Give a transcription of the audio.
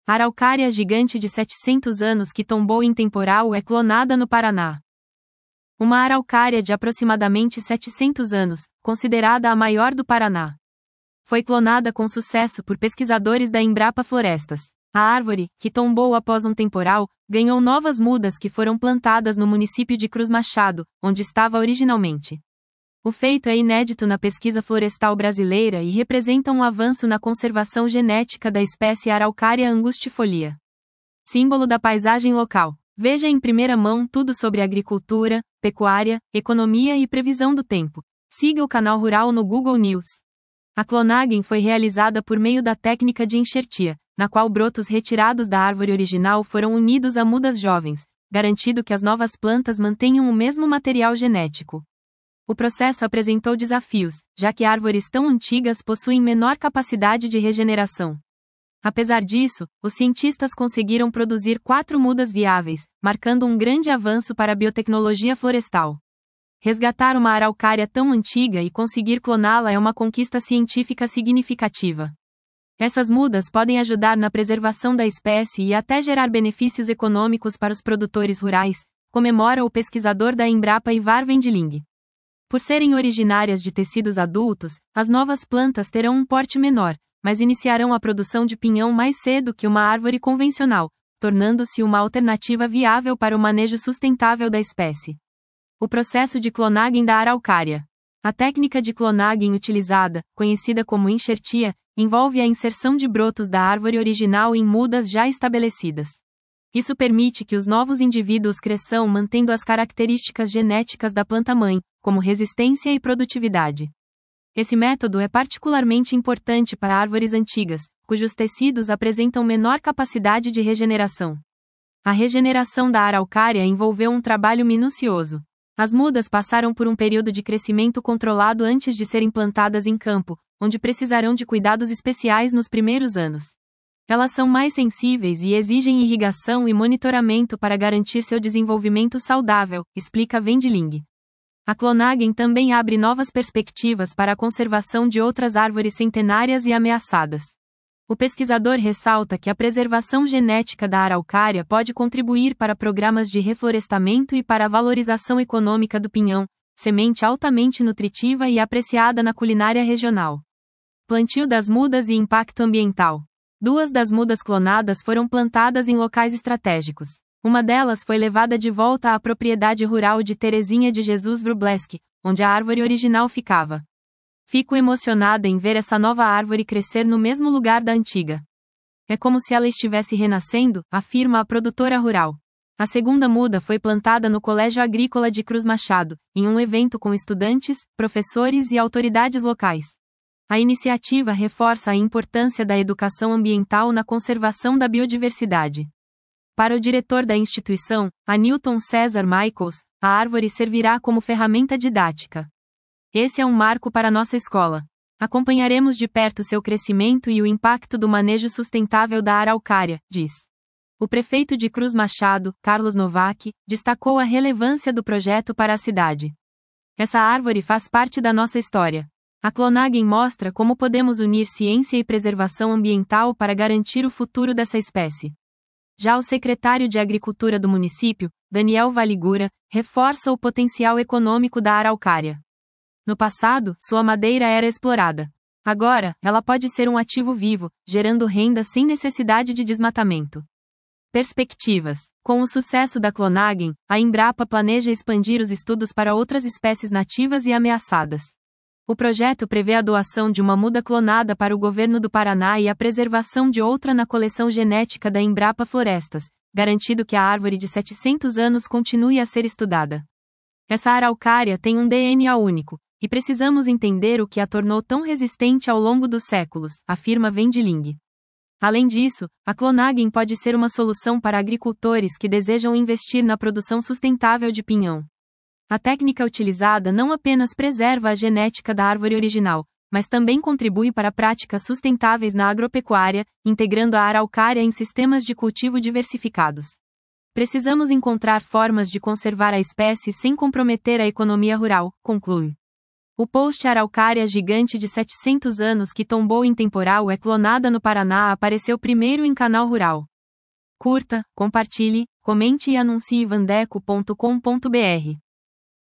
A araucária gigante de 700 anos que tombou em temporal é clonada no Paraná. Uma araucária de aproximadamente 700 anos, considerada a maior do Paraná, foi clonada com sucesso por pesquisadores da Embrapa Florestas. A árvore, que tombou após um temporal, ganhou novas mudas que foram plantadas no município de Cruz Machado, onde estava originalmente. O feito é inédito na pesquisa florestal brasileira e representa um avanço na conservação genética da espécie Araucária angustifolia, símbolo da paisagem local. Veja em primeira mão tudo sobre agricultura, pecuária, economia e previsão do tempo. Siga o canal Rural no Google News. A clonagem foi realizada por meio da técnica de enxertia, na qual brotos retirados da árvore original foram unidos a mudas jovens, garantindo que as novas plantas mantenham o mesmo material genético. O processo apresentou desafios, já que árvores tão antigas possuem menor capacidade de regeneração. Apesar disso, os cientistas conseguiram produzir 4 mudas viáveis, marcando um grande avanço para a biotecnologia florestal. Resgatar uma araucária tão antiga e conseguir cloná-la é uma conquista científica significativa. Essas mudas podem ajudar na preservação da espécie e até gerar benefícios econômicos para os produtores rurais, comemora o pesquisador da Embrapa Ivar Wendling. Por serem originárias de tecidos adultos, as novas plantas terão um porte menor, mas iniciarão a produção de pinhão mais cedo que uma árvore convencional, tornando-se uma alternativa viável para o manejo sustentável da espécie. O processo de clonagem da araucária. A técnica de clonagem utilizada, conhecida como enxertia, envolve a inserção de brotos da árvore original em mudas já estabelecidas. Isso permite que os novos indivíduos cresçam mantendo as características genéticas da planta-mãe, como resistência e produtividade. Esse método é particularmente importante para árvores antigas, cujos tecidos apresentam menor capacidade de regeneração. A regeneração da araucária envolveu um trabalho minucioso. As mudas passaram por um período de crescimento controlado antes de serem plantadas em campo, onde precisarão de cuidados especiais nos primeiros anos. Elas são mais sensíveis e exigem irrigação e monitoramento para garantir seu desenvolvimento saudável, explica Wendling. A clonagem também abre novas perspectivas para a conservação de outras árvores centenárias e ameaçadas. O pesquisador ressalta que a preservação genética da araucária pode contribuir para programas de reflorestamento e para a valorização econômica do pinhão, semente altamente nutritiva e apreciada na culinária regional. Plantio das mudas e impacto ambiental. 2 das mudas clonadas foram plantadas em locais estratégicos. Uma delas foi levada de volta à propriedade rural de Terezinha de Jesus Wróblewski, onde a árvore original ficava. Fico emocionada em ver essa nova árvore crescer no mesmo lugar da antiga. É como se ela estivesse renascendo, afirma a produtora rural. A segunda muda foi plantada no Colégio Agrícola de Cruz Machado, em um evento com estudantes, professores e autoridades locais. A iniciativa reforça a importância da educação ambiental na conservação da biodiversidade. Para o diretor da instituição, Anilton César Michaels, a árvore servirá como ferramenta didática. Esse é um marco para nossa escola. Acompanharemos de perto seu crescimento e o impacto do manejo sustentável da araucária, diz. O prefeito de Cruz Machado, Carlos Novak, destacou a relevância do projeto para a cidade. Essa árvore faz parte da nossa história. A clonagem mostra como podemos unir ciência e preservação ambiental para garantir o futuro dessa espécie. Já o secretário de Agricultura do município, Daniel Valigura, reforça o potencial econômico da araucária. No passado, sua madeira era explorada. Agora, ela pode ser um ativo vivo, gerando renda sem necessidade de desmatamento. Perspectivas. Com o sucesso da clonagem, a Embrapa planeja expandir os estudos para outras espécies nativas e ameaçadas. O projeto prevê a doação de uma muda clonada para o governo do Paraná e a preservação de outra na coleção genética da Embrapa Florestas, garantindo que a árvore de 700 anos continue a ser estudada. Essa araucária tem um DNA único, e precisamos entender o que a tornou tão resistente ao longo dos séculos, afirma Wendling. Além disso, a clonagem pode ser uma solução para agricultores que desejam investir na produção sustentável de pinhão. A técnica utilizada não apenas preserva a genética da árvore original, mas também contribui para práticas sustentáveis na agropecuária, integrando a araucária em sistemas de cultivo diversificados. Precisamos encontrar formas de conservar a espécie sem comprometer a economia rural, conclui. O post Araucária gigante de 700 anos que tombou em temporal é clonada no Paraná apareceu primeiro em Canal Rural. Curta, compartilhe, comente e anuncie vandeco.com.br.